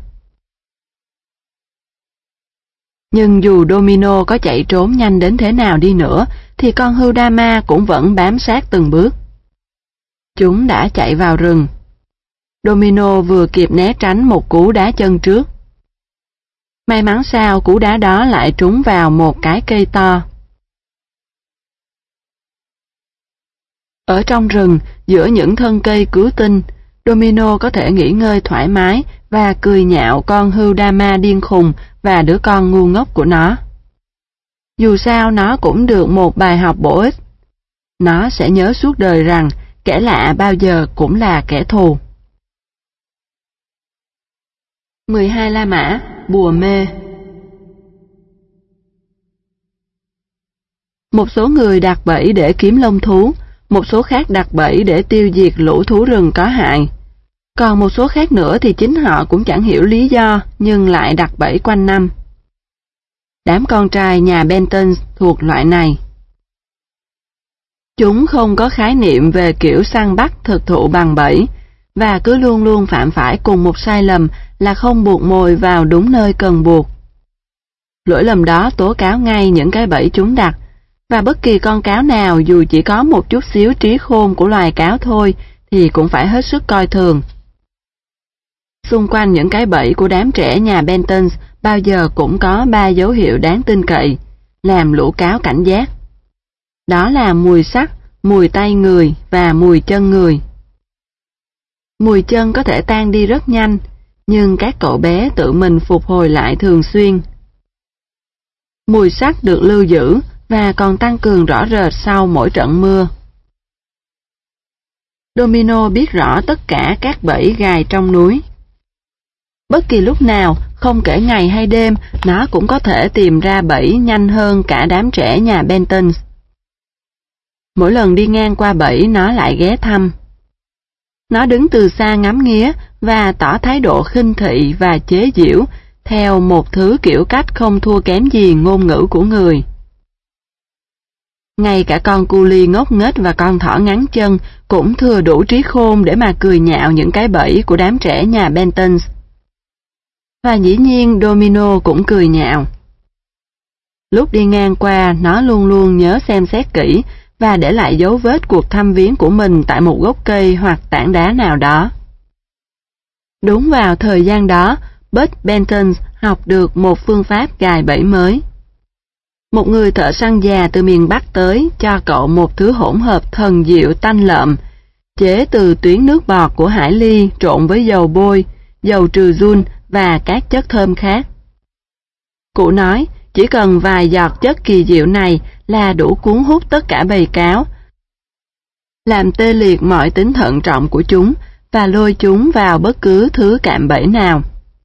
Nhưng dù Domino có chạy trốn nhanh đến thế nào đi nữa, thì con hươu Dama cũng vẫn bám sát từng bước. Chúng đã chạy vào rừng. Domino vừa kịp né tránh một cú đá chân trước. May mắn sao cú đá đó lại trúng vào một cái cây to. Ở trong rừng, giữa những thân cây cứu tinh, Domino có thể nghỉ ngơi thoải mái và cười nhạo con hươu Dama điên khùng và đứa con ngu ngốc của nó. Dù sao nó cũng được một bài học bổ ích. Nó sẽ nhớ suốt đời rằng kẻ lạ bao giờ cũng là kẻ thù. 12 La Mã, bùa mê. Một số người đặt bẫy để kiếm lông thú, một số khác đặt bẫy để tiêu diệt lũ thú rừng có hại. Còn một số khác nữa thì chính họ cũng chẳng hiểu lý do nhưng lại đặt bẫy quanh năm. Đám con trai nhà Benton thuộc loại này. Chúng không có khái niệm về kiểu săn bắt thực thụ bằng bẫy, và cứ luôn luôn phạm phải cùng một sai lầm là không buộc mồi vào đúng nơi cần buộc. Lỗi lầm đó tố cáo ngay những cái bẫy chúng đặt, và bất kỳ con cáo nào dù chỉ có một chút xíu trí khôn của loài cáo thôi thì cũng phải hết sức coi thường. Xung quanh những cái bẫy của đám trẻ nhà Benton bao giờ cũng có 3 dấu hiệu đáng tin cậy, làm lũ cáo cảnh giác. Đó là mùi sắc, mùi tay người và mùi chân người. Mùi chân có thể tan đi rất nhanh, nhưng các cậu bé tự mình phục hồi lại thường xuyên. Mùi sắc được lưu giữ và còn tăng cường rõ rệt sau mỗi trận mưa. Domino biết rõ tất cả các bẫy gài trong núi. Bất kỳ lúc nào, không kể ngày hay đêm, nó cũng có thể tìm ra bẫy nhanh hơn cả đám trẻ nhà Benton. Mỗi lần đi ngang qua bẫy nó lại ghé thăm. Nó đứng từ xa ngắm nghía và tỏ thái độ khinh thị và chế giễu theo một thứ kiểu cách không thua kém gì ngôn ngữ của người. Ngay cả con cu li ngốc nghếch và con thỏ ngắn chân cũng thừa đủ trí khôn để mà cười nhạo những cái bẫy của đám trẻ nhà Benton. Và dĩ nhiên Domino cũng cười nhạo. Lúc đi ngang qua, nó luôn luôn nhớ xem xét kỹ và để lại dấu vết cuộc thăm viếng của mình tại một gốc cây hoặc tảng đá nào đó. Đúng vào thời gian đó, Bud Benton học được một phương pháp gài bẫy mới. Một người thợ săn già từ miền Bắc tới cho cậu một thứ hỗn hợp thần diệu tanh lợm, chế từ tuyến nước bọt của hải ly trộn với dầu bôi, dầu trừ giun và các chất thơm khác. Cụ nói, chỉ cần vài giọt chất kỳ diệu này là đủ cuốn hút tất cả bầy cáo, làm tê liệt mọi tính thận trọng của chúng và lôi chúng vào bất cứ thứ cạm bẫy nào.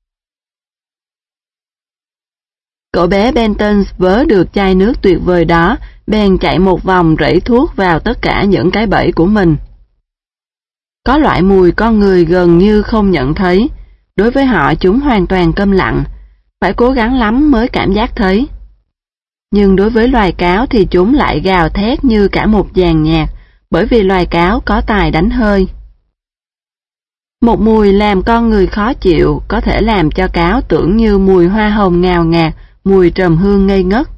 Cậu bé Benton vớ được chai nước tuyệt vời đó, bèn chạy một vòng rẫy thuốc vào tất cả những cái bẫy của mình. Có loại mùi con người gần như không nhận thấy, đối với họ chúng hoàn toàn câm lặng, phải cố gắng lắm mới cảm giác thấy. Nhưng đối với loài cáo thì chúng lại gào thét như cả một dàn nhạc, bởi vì loài cáo có tài đánh hơi. Một mùi làm con người khó chịu có thể làm cho cáo tưởng như mùi hoa hồng ngào ngạt, mùi trầm hương ngây ngất.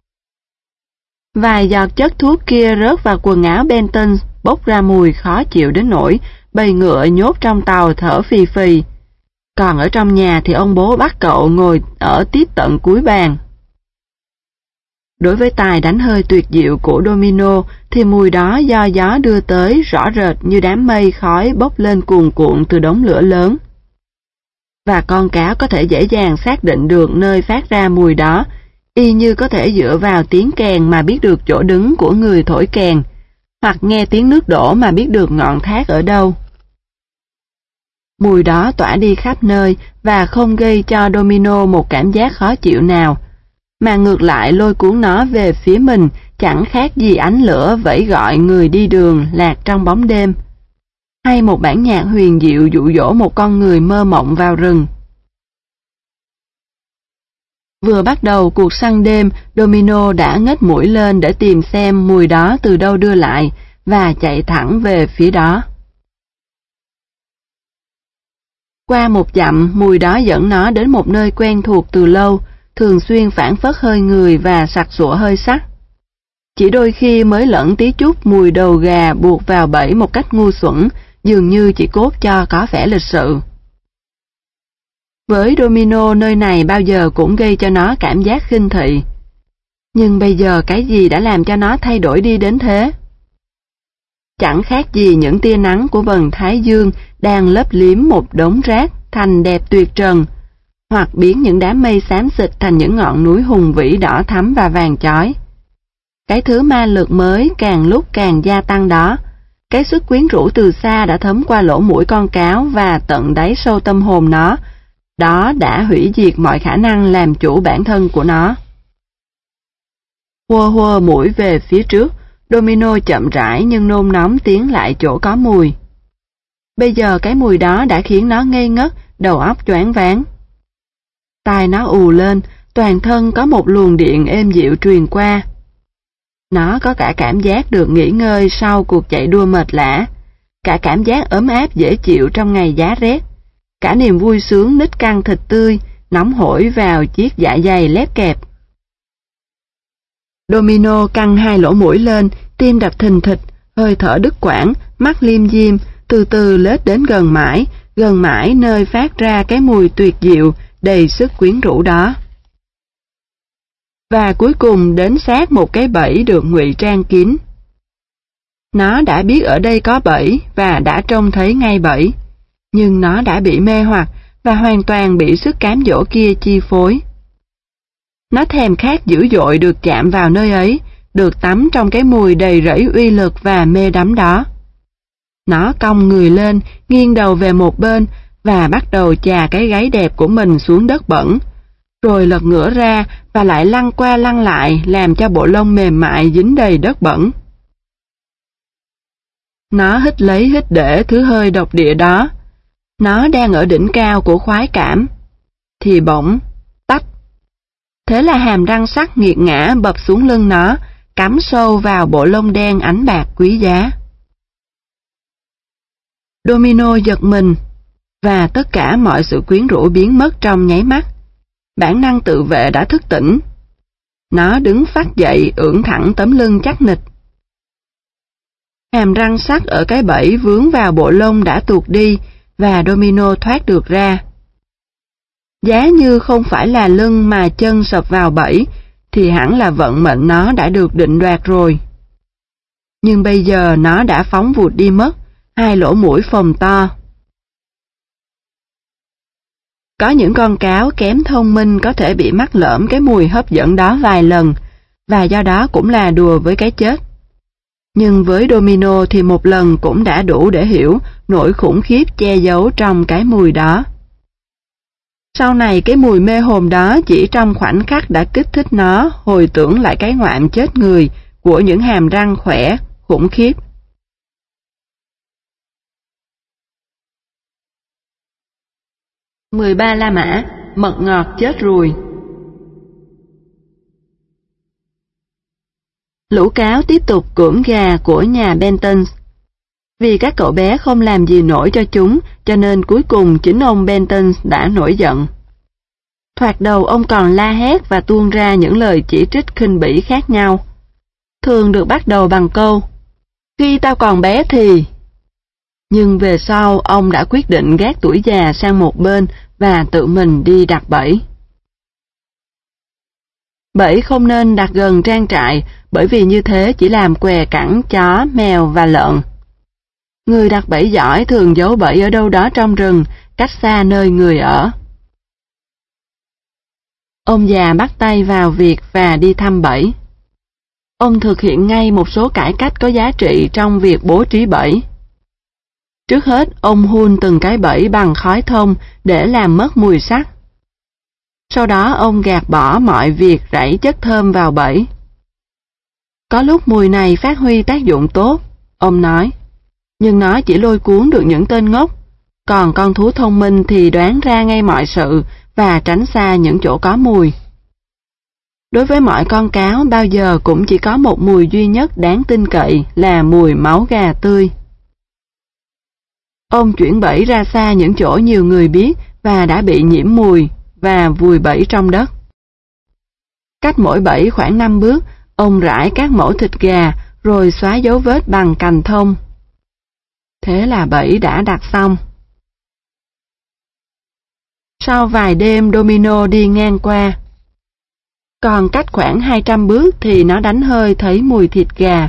Vài giọt chất thuốc kia rớt vào quần áo Benton bốc ra mùi khó chịu đến nỗi bầy ngựa nhốt trong tàu thở phì phì. Còn ở trong nhà thì ông bố bắt cậu ngồi ở tít tận cuối bàn. Đối với tài đánh hơi tuyệt diệu của Domino thì mùi đó do gió đưa tới rõ rệt như đám mây khói bốc lên cuồn cuộn từ đống lửa lớn. Và con cáo có thể dễ dàng xác định được nơi phát ra mùi đó, y như có thể dựa vào tiếng kèn mà biết được chỗ đứng của người thổi kèn, hoặc nghe tiếng nước đổ mà biết được ngọn thác ở đâu. Mùi đó tỏa đi khắp nơi và không gây cho Domino một cảm giác khó chịu nào, mà ngược lại lôi cuốn nó về phía mình, chẳng khác gì ánh lửa vẫy gọi người đi đường lạc trong bóng đêm, hay một bản nhạc huyền diệu dụ dỗ một con người mơ mộng vào rừng. Vừa bắt đầu cuộc săn đêm, Domino đã ngếch mũi lên để tìm xem mùi đó từ đâu đưa lại, và chạy thẳng về phía đó. Qua một dặm, mùi đó dẫn nó đến một nơi quen thuộc từ lâu, thường xuyên phảng phất hơi người và sặc sụa hơi sắt. Chỉ đôi khi mới lẫn tí chút mùi đầu gà buộc vào bẫy một cách ngu xuẩn, dường như chỉ cốt cho có vẻ lịch sự. Với Domino, nơi này bao giờ cũng gây cho nó cảm giác khinh thị. Nhưng bây giờ cái gì đã làm cho nó thay đổi đi đến thế? Chẳng khác gì những tia nắng của vầng thái dương đang lấp liếm một đống rác thành đẹp tuyệt trần, hoặc biến những đám mây xám xịt thành những ngọn núi hùng vĩ đỏ thắm và vàng chói. Cái thứ ma lực mới càng lúc càng gia tăng đó, cái sức quyến rũ từ xa đã thấm qua lỗ mũi con cáo và tận đáy sâu tâm hồn nó, đó đã hủy diệt mọi khả năng làm chủ bản thân của nó. Hua hua mũi về phía trước, Domino chậm rãi nhưng nôn nóng tiến lại chỗ có mùi. Bây giờ cái mùi đó đã khiến nó ngây ngất, đầu óc choáng váng. Tai nó ù lên, toàn thân có một luồng điện êm dịu truyền qua. Nó có cả cảm giác được nghỉ ngơi sau cuộc chạy đua mệt lả, cả cảm giác ấm áp dễ chịu trong ngày giá rét, cả niềm vui sướng nít căng thịt tươi, nóng hổi vào chiếc dạ dày lép kẹp. Domino căng hai lỗ mũi lên, tim đập thình thịch, hơi thở đứt quãng, mắt liêm diêm, từ từ lết đến gần mãi nơi phát ra cái mùi tuyệt diệu, đầy sức quyến rũ đó. Và cuối cùng đến sát một cái bẫy được ngụy trang kín. Nó đã biết ở đây có bẫy và đã trông thấy ngay bẫy, nhưng nó đã bị mê hoặc và hoàn toàn bị sức cám dỗ kia chi phối. Nó thèm khát dữ dội được chạm vào nơi ấy, được tắm trong cái mùi đầy rẫy uy lực và mê đắm đó. Nó cong người lên, nghiêng đầu về một bên và bắt đầu chà cái gáy đẹp của mình xuống đất bẩn, rồi lật ngửa ra và lại lăn qua lăn lại làm cho bộ lông mềm mại dính đầy đất bẩn. Nó hít lấy hít để thứ hơi độc địa đó. Nó đang ở đỉnh cao của khoái cảm. Thì bỗng, tách. Thế là hàm răng sắc nghiệt ngã bập xuống lưng nó, cắm sâu vào bộ lông đen ánh bạc quý giá. Domino giật mình, và tất cả mọi sự quyến rũ biến mất trong nháy mắt. Bản năng tự vệ đã thức tỉnh. Nó đứng phắt dậy ưỡn thẳng tấm lưng chắc nịch. Hàm răng sắc ở cái bẫy vướng vào bộ lông đã tuột đi, và Domino thoát được ra. Giá như không phải là lưng mà chân sập vào bẫy, thì hẳn là vận mệnh nó đã được định đoạt rồi. Nhưng bây giờ nó đã phóng vụt đi mất, hai lỗ mũi phồng to. Có những con cáo kém thông minh có thể bị mắc lỡm cái mùi hấp dẫn đó vài lần, và do đó cũng là đùa với cái chết. Nhưng với Domino thì một lần cũng đã đủ để hiểu nỗi khủng khiếp che giấu trong cái mùi đó. Sau này cái mùi mê hồn đó chỉ trong khoảnh khắc đã kích thích nó hồi tưởng lại cái ngoạm chết người của những hàm răng khỏe, khủng khiếp. 13 La Mã, mật ngọt chết ruồi. Lũ cáo tiếp tục cưỡng gà của nhà Benton. Vì các cậu bé không làm gì nổi cho chúng, cho nên cuối cùng chính ông Benton đã nổi giận. Thoạt đầu ông còn la hét và tuôn ra những lời chỉ trích khinh bỉ khác nhau. Thường được bắt đầu bằng câu, khi tao còn bé thì... Nhưng về sau ông đã quyết định gác tuổi già sang một bên và tự mình đi đặt bẫy. Bẫy không nên đặt gần trang trại, bởi vì như thế chỉ làm què cẳng chó, mèo và lợn. Người đặt bẫy giỏi thường giấu bẫy ở đâu đó trong rừng, cách xa nơi người ở. Ông già bắt tay vào việc và đi thăm bẫy. Ông thực hiện ngay một số cải cách có giá trị trong việc bố trí bẫy. Trước hết, ông hun từng cái bẫy bằng khói thông để làm mất mùi sắc. Sau đó ông gạt bỏ mọi việc rảy chất thơm vào bẫy. Có lúc mùi này phát huy tác dụng tốt, ông nói, nhưng nó chỉ lôi cuốn được những tên ngốc, còn con thú thông minh thì đoán ra ngay mọi sự và tránh xa những chỗ có mùi. Đối với mọi con cáo bao giờ cũng chỉ có một mùi duy nhất đáng tin cậy là mùi máu gà tươi. Ông chuyển bẫy ra xa những chỗ nhiều người biết và đã bị nhiễm mùi và vùi bẫy trong đất. Cách mỗi bẫy khoảng 5 bước, ông rải các mẩu thịt gà rồi xóa dấu vết bằng cành thông. Thế là bẫy đã đặt xong. Sau vài đêm Domino đi ngang qua. Còn cách khoảng 200 bước thì nó đánh hơi thấy mùi thịt gà.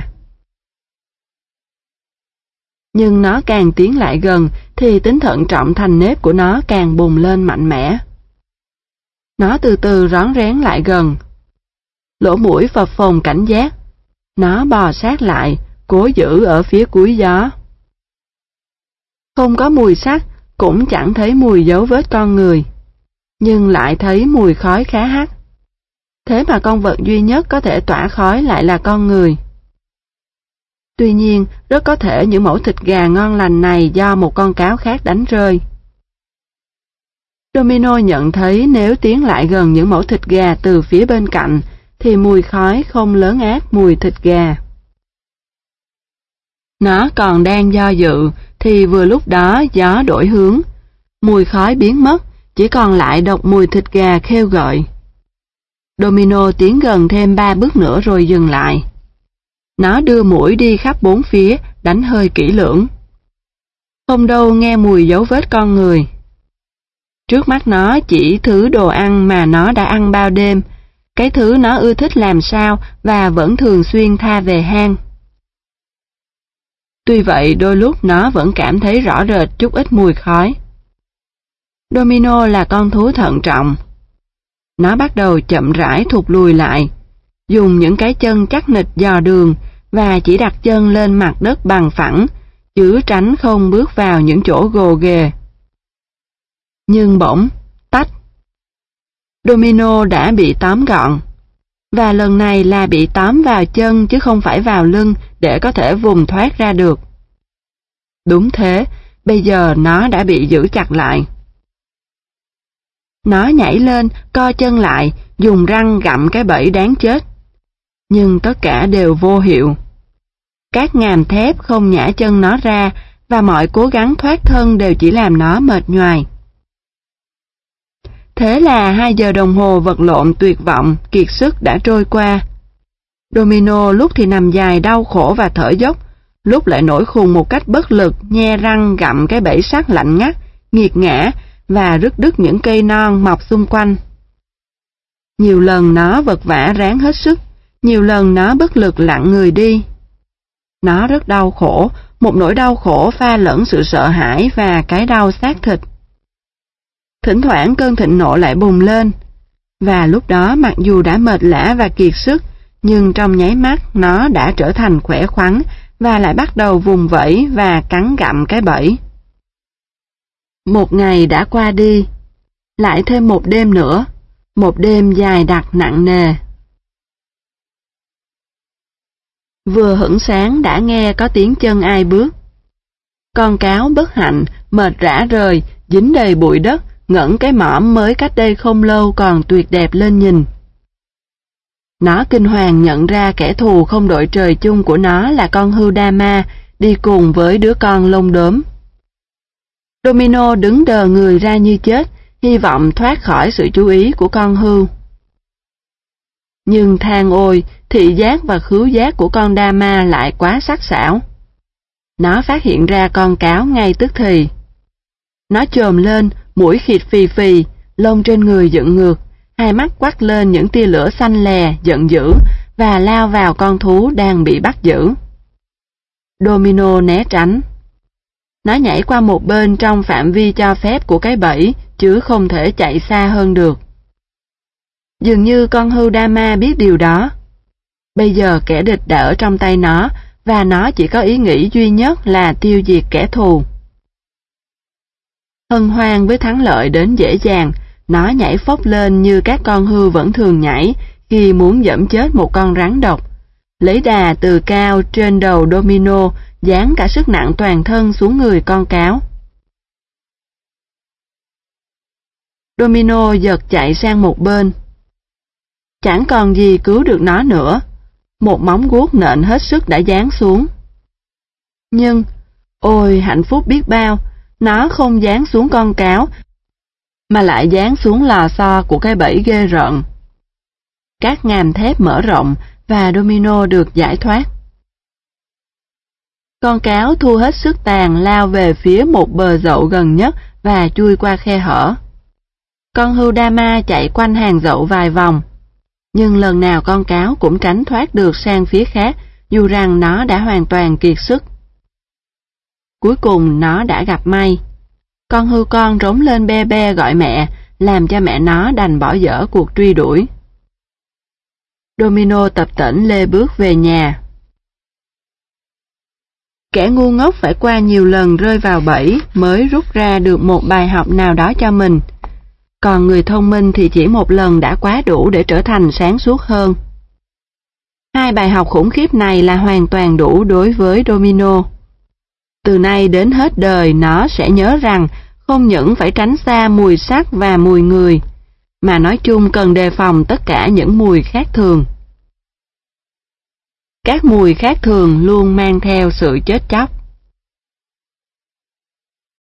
Nhưng nó càng tiến lại gần thì tính thận trọng thành nếp của nó càng bùng lên mạnh mẽ. Nó từ từ rón rén lại gần. Lỗ mũi phập phồng cảnh giác. Nó bò sát lại, cố giữ ở phía cuối gió. Không có mùi xác, cũng chẳng thấy mùi dấu vết con người. Nhưng lại thấy mùi khói khá hắc. Thế mà con vật duy nhất có thể tỏa khói lại là con người. Tuy nhiên, rất có thể những mẩu thịt gà ngon lành này do một con cáo khác đánh rơi. Domino nhận thấy nếu tiến lại gần những mẩu thịt gà từ phía bên cạnh, thì mùi khói không lớn át mùi thịt gà. Nó còn đang do dự, thì vừa lúc đó gió đổi hướng. Mùi khói biến mất, chỉ còn lại độc mùi thịt gà khêu gợi. Domino tiến gần thêm 3 bước nữa rồi dừng lại. Nó đưa mũi đi khắp bốn phía, đánh hơi kỹ lưỡng. Không đâu nghe mùi dấu vết con người. Trước mắt nó chỉ thứ đồ ăn mà nó đã ăn bao đêm, cái thứ nó ưa thích làm sao và vẫn thường xuyên tha về hang. Tuy vậy đôi lúc nó vẫn cảm thấy rõ rệt chút ít mùi khói. Domino là con thú thận trọng. Nó bắt đầu chậm rãi thụt lùi lại, dùng những cái chân chắc nịch dò đường và chỉ đặt chân lên mặt đất bằng phẳng, chứ tránh không bước vào những chỗ gồ ghề. Nhưng bỗng, tách. Domino đã bị tóm gọn, và lần này là bị tóm vào chân chứ không phải vào lưng để có thể vùng thoát ra được. Đúng thế, bây giờ nó đã bị giữ chặt lại. Nó nhảy lên, co chân lại, dùng răng gặm cái bẫy đáng chết. Nhưng tất cả đều vô hiệu. Các ngàm thép không nhả chân nó ra, và mọi cố gắng thoát thân đều chỉ làm nó mệt nhoài. Thế là 2 giờ đồng hồ vật lộn tuyệt vọng, kiệt sức đã trôi qua. Domino lúc thì nằm dài đau khổ và thở dốc, lúc lại nổi khùng một cách bất lực, nhe răng gặm cái bẫy sắt lạnh ngắt, nghiệt ngã và rứt đứt những cây non mọc xung quanh. Nhiều lần nó vật vã ráng hết sức, nhiều lần nó bất lực lặng người đi. Nó rất đau khổ, một nỗi đau khổ pha lẫn sự sợ hãi và cái đau xác thịt. Thỉnh thoảng cơn thịnh nộ lại bùng lên, và lúc đó mặc dù đã mệt lả và kiệt sức, nhưng trong nháy mắt nó đã trở thành khỏe khoắn và lại bắt đầu vùng vẫy và cắn gặm cái bẫy. Một ngày đã qua đi, lại thêm một đêm nữa, một đêm dài đặc nặng nề. Vừa hửng sáng đã nghe có tiếng chân ai bước. Con cáo bất hạnh, mệt rã rời, dính đầy bụi đất, ngẩng cái mõm mới cách đây không lâu còn tuyệt đẹp lên nhìn. Nó kinh hoàng nhận ra kẻ thù không đội trời chung của nó là con hươu Dama đi cùng với đứa con lông đốm. Domino đứng đờ người ra như chết, hy vọng thoát khỏi sự chú ý của con hươu. Nhưng than ôi, thị giác và khứu giác của con Dama lại quá sắc sảo. Nó phát hiện ra con cáo ngay tức thì. Nó chồm lên, mũi khịt phì phì, lông trên người dựng ngược, hai mắt quắc lên những tia lửa xanh lè, giận dữ, và lao vào con thú đang bị bắt giữ. Domino né tránh. Nó nhảy qua một bên trong phạm vi cho phép của cái bẫy, chứ không thể chạy xa hơn được. Dường như con hươu Dama biết điều đó. Bây giờ kẻ địch đã ở trong tay nó, và nó chỉ có ý nghĩ duy nhất là tiêu diệt kẻ thù. Hân hoan với thắng lợi đến dễ dàng, nó nhảy phốc lên như các con hươu vẫn thường nhảy khi muốn giẫm chết một con rắn độc, lấy đà từ cao trên đầu Domino, giáng cả sức nặng toàn thân xuống người con cáo. Domino giật chạy sang một bên. Chẳng còn gì cứu được nó nữa. Một móng guốc nện hết sức đã giáng xuống. Nhưng, ôi hạnh phúc biết bao, nó không giáng xuống con cáo, mà lại giáng xuống lò xo của cái bẫy ghê rợn. Các ngàm thép mở rộng và Domino được giải thoát. Con cáo thu hết sức tàn lao về phía một bờ dậu gần nhất và chui qua khe hở. Con hươu Dama chạy quanh hàng dậu vài vòng, nhưng lần nào con cáo cũng tránh thoát được sang phía khác, dù rằng nó đã hoàn toàn kiệt sức. Cuối cùng nó đã gặp may. Con hươu con rống lên be be gọi mẹ, làm cho mẹ nó đành bỏ dở cuộc truy đuổi. Domino tập tễnh lê bước về nhà. Kẻ ngu ngốc phải qua nhiều lần rơi vào bẫy mới rút ra được một bài học nào đó cho mình. Còn người thông minh thì chỉ một lần đã quá đủ để trở thành sáng suốt hơn. Hai bài học khủng khiếp này là hoàn toàn đủ đối với Domino. Từ nay đến hết đời nó sẽ nhớ rằng không những phải tránh xa mùi sắc và mùi người, mà nói chung cần đề phòng tất cả những mùi khác thường. Các mùi khác thường luôn mang theo sự chết chóc.